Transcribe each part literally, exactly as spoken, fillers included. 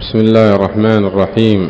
بسم الله الرحمن الرحيم.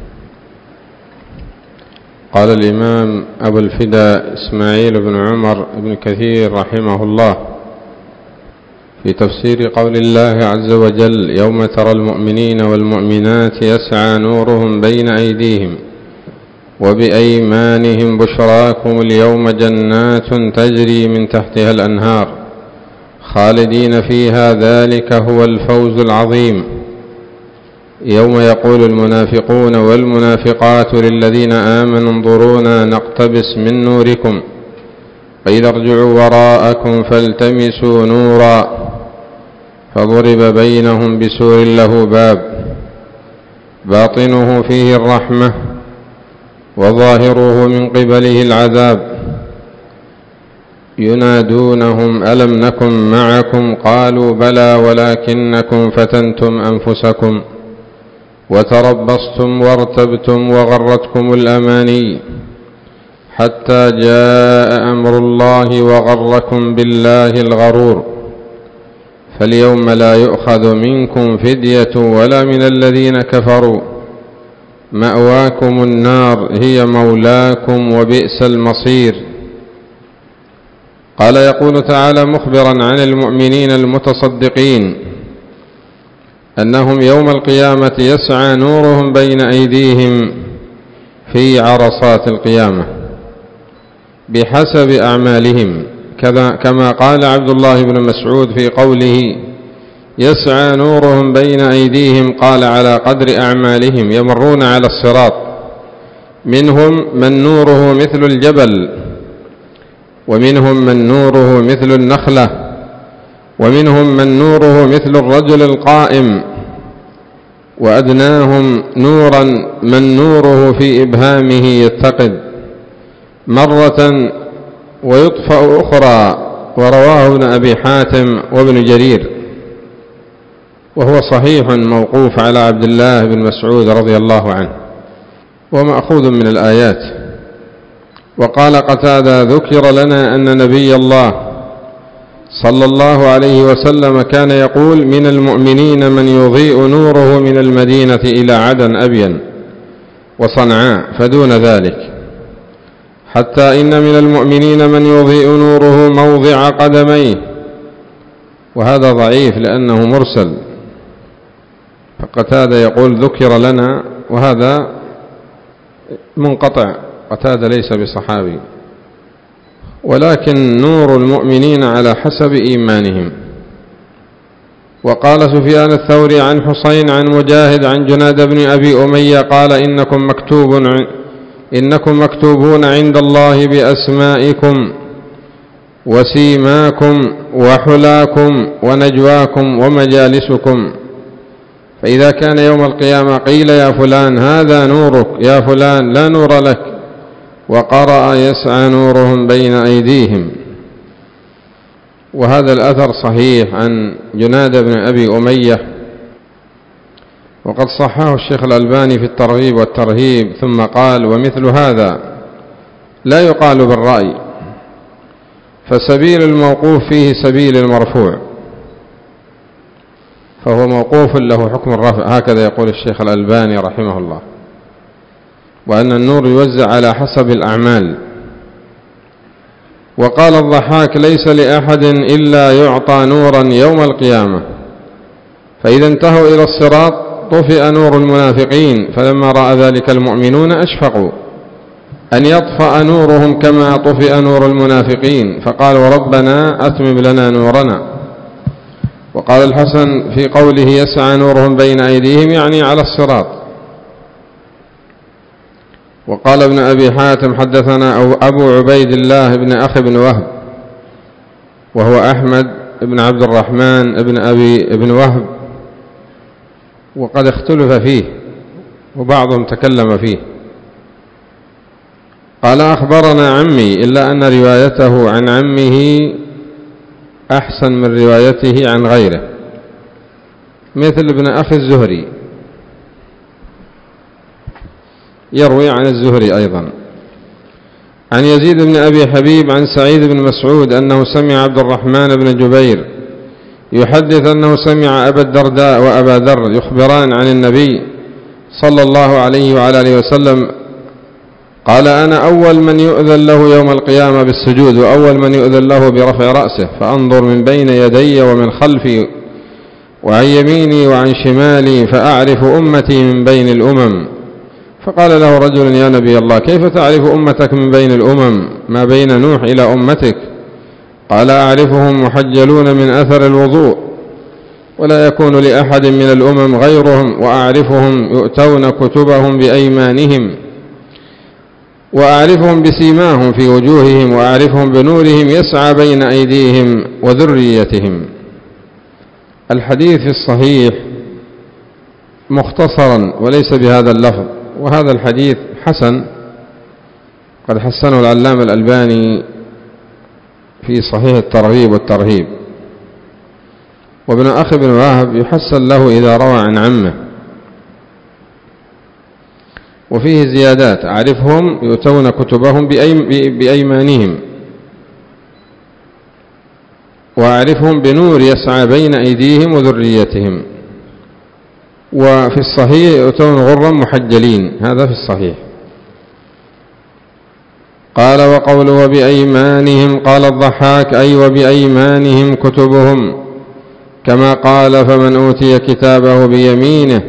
قال الإمام أبو الفداء إسماعيل بن عمر بن كثير رحمه الله في تفسير قول الله عز وجل: يوم ترى المؤمنين والمؤمنات يسعى نورهم بين أيديهم وبأيمانهم بشراكم اليوم جنات تجري من تحتها الأنهار خالدين فيها ذلك هو الفوز العظيم. يوم يقول المنافقون والمنافقات للذين آمنوا انظرونا نقتبس من نوركم قيل ارجعوا وراءكم فالتمسوا نورا فضرب بينهم بسور له باب باطنه فيه الرحمة وظاهره من قبله العذاب ينادونهم ألم نكن معكم قالوا بلى ولكنكم فتنتم أنفسكم وتربصتم وارتبتم وغرتكم الأماني حتى جاء أمر الله وغركم بالله الغرور فاليوم لا يؤخذ منكم فدية ولا من الذين كفروا مأواكم النار هي مولاكم وبئس المصير. قال يقول تعالى مخبرا عن المؤمنين المتصدقين أنهم يوم القيامة يسعى نورهم بين أيديهم في عرصات القيامة بحسب أعمالهم، كما قال عبد الله بن مسعود في قوله يسعى نورهم بين أيديهم قال على قدر أعمالهم يمرون على الصراط، منهم من نوره مثل الجبل ومنهم من نوره مثل النخلة ومنهم من نوره مثل الرجل القائم وأدناهم نورا من نوره في إبهامه يتقد مرة ويطفأ أخرى. ورواه ابن أبي حاتم وابن جرير وهو صحيح موقوف على عبد الله بن مسعود رضي الله عنه ومأخوذ من الآيات. وقال قتادة ذكر لنا أن نبي الله صلى الله عليه وسلم كان يقول من المؤمنين من يضيء نوره من المدينة إلى عدن أبين وصنعاء فدون ذلك، حتى إن من المؤمنين من يضيء نوره موضع قدميه، وهذا ضعيف لأنه مرسل، فقتادة يقول ذكر لنا وهذا منقطع، قتادة ليس بصحابي، ولكن نور المؤمنين على حسب إيمانهم. وقال سفيان الثوري عن حسين عن مجاهد عن جناد بن أبي أمية قال إنكم مكتوب إنكم مكتوبون عند الله بأسمائكم وسيماكم وحلاكم ونجواكم ومجالسكم، فإذا كان يوم القيامة قيل يا فلان هذا نورك يا فلان لا نور لك، وقرأ يسعى نورهم بين أيديهم. وهذا الأثر صحيح عن جناد بن أبي أمية، وقد صححه الشيخ الألباني في الترغيب والترهيب، ثم قال ومثل هذا لا يقال بالرأي، فسبيل الموقوف فيه سبيل المرفوع، فهو موقوف له حكم الرفع، هكذا يقول الشيخ الألباني رحمه الله، وأن النور يوزع على حسب الأعمال. وقال الضحاك ليس لأحد إلا يعطى نورا يوم القيامة، فإذا انتهوا إلى الصراط طفئ نور المنافقين، فلما رأى ذلك المؤمنون أشفقوا أن يطفأ نورهم كما طفئ نور المنافقين، فقالوا ربنا أتمم لنا نورنا. وقال الحسن في قوله يسعى نورهم بين أيديهم يعني على الصراط. وقال ابن أبي حاتم حدثنا أبو عبيد الله بن أخي بن وهب وهو أحمد بن عبد الرحمن بن أبي بن وهب، وقد اختلف فيه وبعضهم تكلم فيه. قال أخبرنا عمي، إلا أن روايته عن عمه أحسن من روايته عن غيره، مثل ابن أخي الزهري يروي عن الزهري أيضا عن يزيد بن أبي حبيب عن سعيد بن مسعود أنه سمع عبد الرحمن بن جبير يحدث أنه سمع أبا الدرداء وأبا ذر يخبران عن النبي صلى الله عليه وعلى آله وسلم قال: أنا أول من يؤذن له يوم القيامة بالسجود، وأول من يؤذن له برفع رأسه، فأنظر من بين يدي ومن خلفي وعن يميني وعن شمالي فأعرف أمتي من بين الأمم. فقال له رجل: يا نبي الله، كيف تعرف أمتك من بين الأمم ما بين نوح إلى أمتك؟ قال: أعرفهم محجلون من أثر الوضوء، ولا يكون لأحد من الأمم غيرهم، وأعرفهم يؤتون كتبهم بأيمانهم، وأعرفهم بسيماهم في وجوههم، وأعرفهم بنورهم يسعى بين أيديهم وذريتهم. الحديث الصحيح مختصرا وليس بهذا اللفظ، وهذا الحديث حسن، قد حسنه العلامة الألباني في صحيح الترغيب والترهيب، وابن أخي بن وهب يحسن له إذا روى عن عمه، وفيه زيادات: أعرفهم يؤتون كتبهم بأيمانهم، وأعرفهم بنور يسعى بين أيديهم وذريتهم. وفي الصحيح يؤتون غرا محجلين، هذا في الصحيح. قال: وقوله وبأيمانهم، قال الضحاك: أي وبأيمانهم كتبهم، كما قال: فمن أوتي كتابه بيمينه.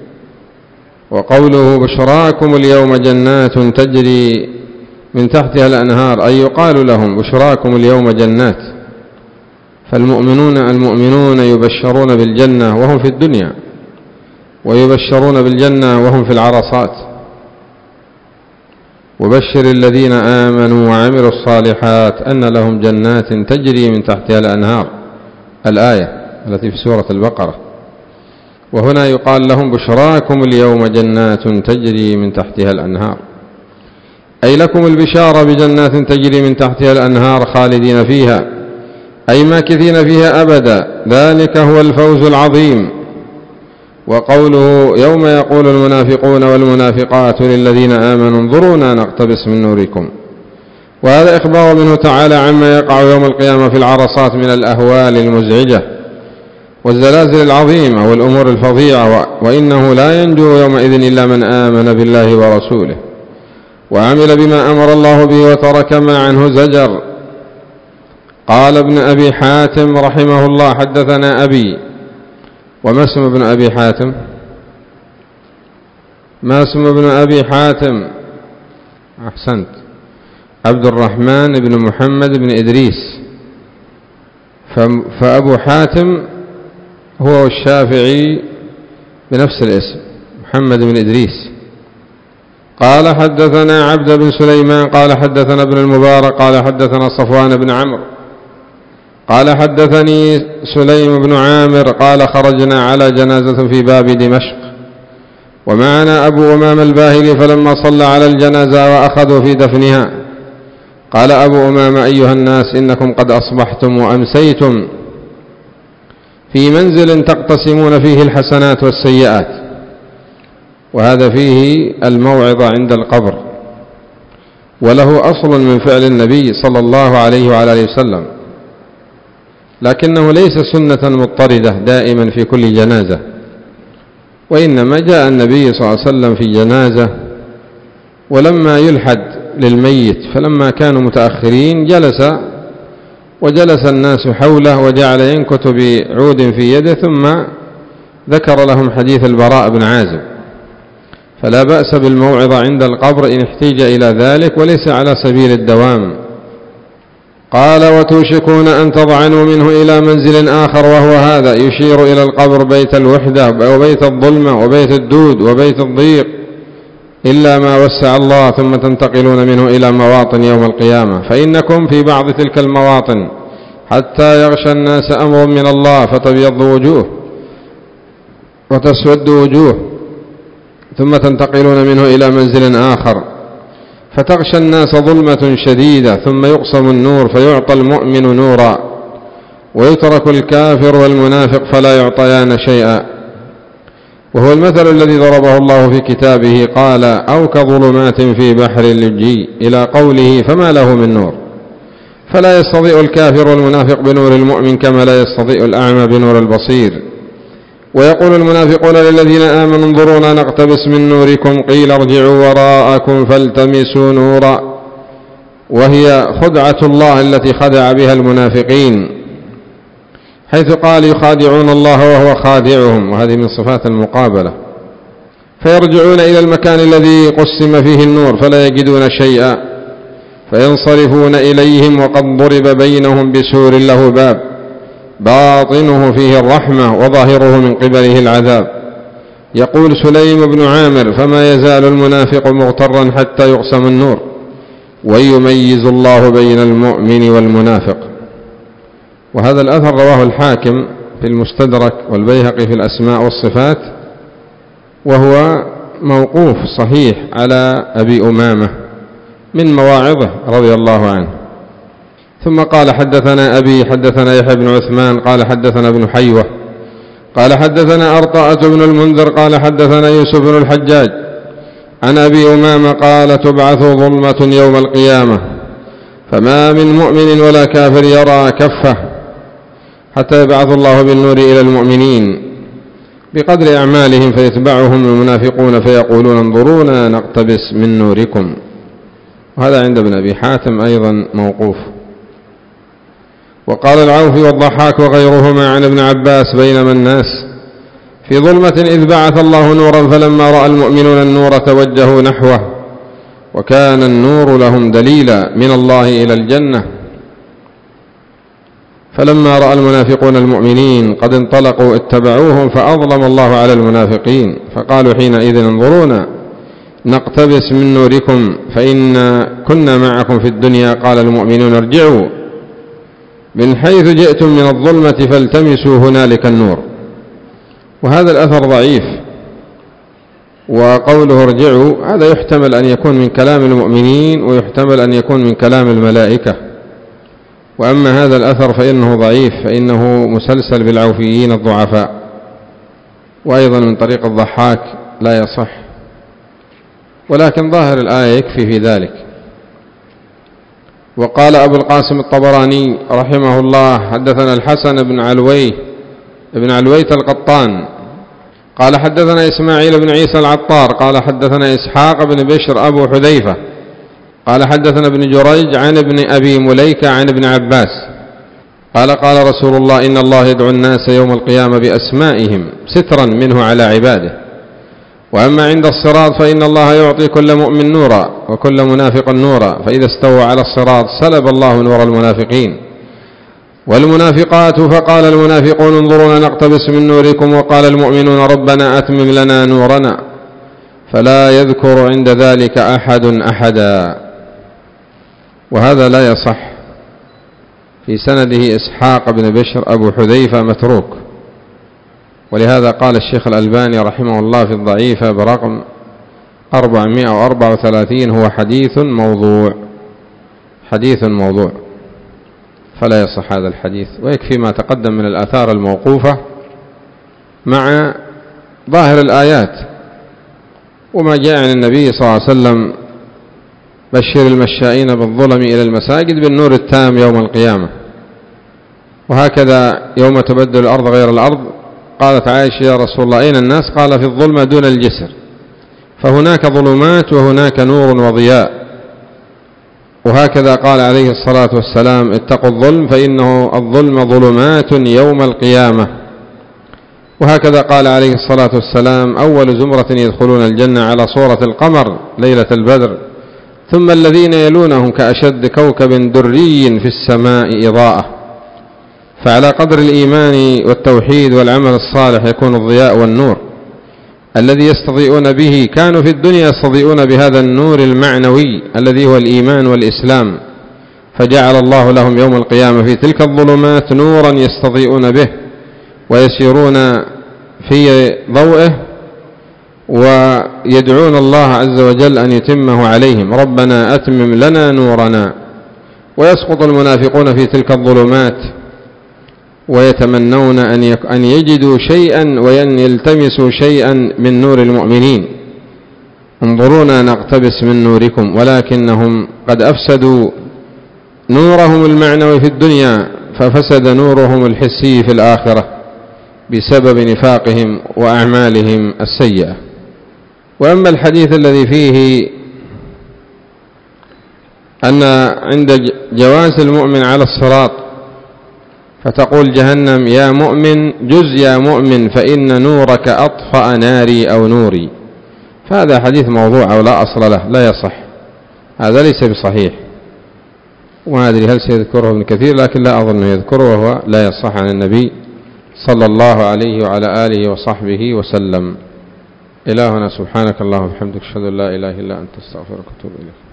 وقوله بشراكم اليوم جنات تجري من تحتها الأنهار، أي يقال لهم بشراكم اليوم جنات. فالمؤمنون المؤمنون يبشرون بالجنة وهم في الدنيا، ويبشرون بالجنة وهم في العرصات. وبشر الذين آمنوا وعملوا الصالحات أن لهم جنات تجري من تحتها الأنهار، الآية التي في سورة البقرة. وهنا يقال لهم بشراكم اليوم جنات تجري من تحتها الأنهار، أي لكم البشارة بجنات تجري من تحتها الأنهار خالدين فيها، أي ماكثين فيها أبدا، ذلك هو الفوز العظيم. وقوله يوم يقول المنافقون والمنافقات للذين آمنوا انظرونا نقتبس من نوركم، وهذا إخبار منه تعالى عما يقع يوم القيامة في العرصات من الأهوال المزعجة والزلازل العظيمة والأمور الفظيعة، وإنه لا ينجو يومئذ إلا من آمن بالله ورسوله وعمل بما أمر الله به وترك ما عنه زجر. قال ابن أبي حاتم رحمه الله: حدثنا أبي. وما اسم ابن أبي حاتم؟ ما اسم ابن أبي حاتم؟ أحسنت، عبد الرحمن بن محمد بن إدريس. فأبو حاتم هو الشافعي بنفس الاسم، محمد بن إدريس. قال: حدثنا عبد بن سليمان قال حدثنا ابن المبارك قال حدثنا صفوان بن عمرو قال حدثني سليم بن عامر قال: خرجنا على جنازة في باب دمشق، ومعنا أبو أمام الباهلي، فلما صلى على الجنازة وأخذوا في دفنها قال أبو أمام: أيها الناس، إنكم قد أصبحتم وأمسيتم في منزل تقتسمون فيه الحسنات والسيئات. وهذا فيه الموعظة عند القبر، وله أصل من فعل النبي صلى الله عليه وعلى آله وسلم، لكنه ليس سنة مضطردة دائما في كل جنازة، وإنما جاء النبي صلى الله عليه وسلم في جنازة ولما يلحد للميت، فلما كانوا متأخرين جلس وجلس الناس حوله وجعل ينكت بعود في يده، ثم ذكر لهم حديث البراء بن عازب. فلا بأس بالموعظة عند القبر إن احتيج إلى ذلك، وليس على سبيل الدوام. قال: وتوشكون أن تضعنوا منه إلى منزل آخر، وهو هذا، يشير إلى القبر، بيت الوحدة وبيت الظلمة وبيت الدود وبيت الضيق، إلا ما وسع الله، ثم تنتقلون منه إلى مواطن يوم القيامة، فإنكم في بعض تلك المواطن حتى يغشى الناس أمر من الله فتبيض وجوه وتسود وجوه، ثم تنتقلون منه إلى منزل آخر فتغشى الناس ظلمة شديدة، ثم يقسم النور فيعطى المؤمن نورا، ويترك الكافر والمنافق فلا يعطيان شيئا. وهو المثل الذي ضربه الله في كتابه، قال: أو كظلمات في بحر اللجي، إلى قوله: فما له من نور. فلا يستضيء الكافر والمنافق بنور المؤمن كما لا يستضيء الأعمى بنور البصير. ويقول المنافقون للذين آمنوا انظرونا نقتبس من نوركم قيل ارجعوا وراءكم فالتمسوا نورا، وهي خدعة الله التي خدع بها المنافقين، حيث قال يخادعون الله وهو خادعهم، وهذه من صفات المقابلة. فيرجعون إلى المكان الذي قسم فيه النور فلا يجدون شيئا فينصرفون إليهم وقد ضرب بينهم بسور له باب باطنه فيه الرحمة وظاهره من قبله العذاب. يقول سليم بن عامر فما يزال المنافق مغترا حتى يقسم النور ويميز الله بين المؤمن والمنافق. وهذا الأثر رواه الحاكم في المستدرك والبيهقي في الأسماء والصفات، وهو موقوف صحيح على أبي أمامة من مواعظه رضي الله عنه. ثم قال حدثنا أبي حدثنا يحيى بن عثمان قال حدثنا ابن حيوة قال حدثنا أرطاءة بن المنذر قال حدثنا يوسف بن الحجاج عن أبي أمامة قال تبعث ظلمة يوم القيامة فما من مؤمن ولا كافر يرى كفه حتى يبعث الله بالنور إلى المؤمنين بقدر أعمالهم فيتبعهم المنافقون فيقولون انظرونا نقتبس من نوركم. وهذا عند ابن أبي حاتم أيضا موقوف. وقال العوفي والضحاك وغيرهما عن ابن عباس بينما الناس في ظلمة إذ بعث الله نورا فلما رأى المؤمنون النور توجهوا نحوه وكان النور لهم دليلا من الله إلى الجنة. فلما رأى المنافقون المؤمنين قد انطلقوا اتبعوهم فأظلم الله على المنافقين فقالوا حينئذ انظرونا نقتبس من نوركم فإن كنا معكم في الدنيا. قال المؤمنون ارجعوا من حيث جئتم من الظلمة فالتمسوا هنالك النور. وهذا الأثر ضعيف، وقوله ارجعوا هذا يحتمل أن يكون من كلام المؤمنين ويحتمل أن يكون من كلام الملائكة. وأما هذا الأثر فإنه ضعيف، فإنه مسلسل بالعوفيين الضعفاء، وأيضا من طريق الضحاك لا يصح، ولكن ظاهر الآية يكفي في ذلك. وقال أبو القاسم الطبراني رحمه الله حدثنا الحسن بن علوي بن علوية القطان قال حدثنا إسماعيل بن عيسى العطار قال حدثنا إسحاق بن بشر أبو حذيفة قال حدثنا ابن جريج عن ابن أبي مليكة عن ابن عباس قال قال رسول الله إن الله يدعو الناس يوم القيامة بأسمائهم سترا منه على عباده، وأما عند الصراط فإن الله يعطي كل مؤمن نورا وكل منافق نورا، فإذا استوى على الصراط سلب الله نور المنافقين والمنافقات. فقال المنافقون انظرونا نقتبس من نوركم وقال المؤمنون ربنا أتمم لنا نورنا، فلا يذكر عند ذلك أحد أحدا. وهذا لا يصح، في سنده إسحاق بن بشر أبو حذيفة متروك، ولهذا قال الشيخ الألباني رحمه الله في الضعيفة برقم أربعمائة وأربعة وثلاثين هو حديث موضوع، حديث موضوع، فلا يصح هذا الحديث. ويكفي ما تقدم من الآثار الموقوفة مع ظاهر الآيات وما جاء عن النبي صلى الله عليه وسلم بشر المشائين بالظلم إلى المساجد بالنور التام يوم القيامة. وهكذا يوم تبدل الأرض غير الأرض قالت عائشة يا رسول الله أين الناس؟ قال في الظلمة دون الجسر، فهناك ظلمات وهناك نور وضياء. وهكذا قال عليه الصلاة والسلام اتقوا الظلم فإنه الظلم ظلمات يوم القيامة. وهكذا قال عليه الصلاة والسلام أول زمرة يدخلون الجنة على صورة القمر ليلة البدر، ثم الذين يلونهم كأشد كوكب دري في السماء إضاءة. فعلى قدر الإيمان والتوحيد والعمل الصالح يكون الضياء والنور الذي يستضيئون به. كانوا في الدنيا يستضيئون بهذا النور المعنوي الذي هو الإيمان والإسلام، فجعل الله لهم يوم القيامة في تلك الظلمات نورا يستضيئون به ويسيرون في ضوئه ويدعون الله عز وجل أن يتمه عليهم ربنا أتمم لنا نورنا. ويسقط المنافقون في تلك الظلمات ويتمنون أن يجدوا شيئا وأن يلتمسوا شيئا من نور المؤمنين انظرونا نقتبس من نوركم، ولكنهم قد أفسدوا نورهم المعنوي في الدنيا ففسد نورهم الحسي في الآخرة بسبب نفاقهم وأعمالهم السيئة. وأما الحديث الذي فيه أن عند جواز المؤمن على الصراط فتقول جهنم يا مؤمن جز يا مؤمن فإن نورك أطفأ ناري أو نوري، فهذا حديث موضوع أو لا أصل له، لا يصح، هذا ليس بصحيح، وما أدري هل سيذكره ابن كثير لكن لا أظن يذكره، وهو لا يصح عن النبي صلى الله عليه وعلى آله وصحبه وسلم. إلهنا سبحانك اللهم وبحمدك أشهد أن لا إله إلا أنت أستغفرك وأتوب إليك.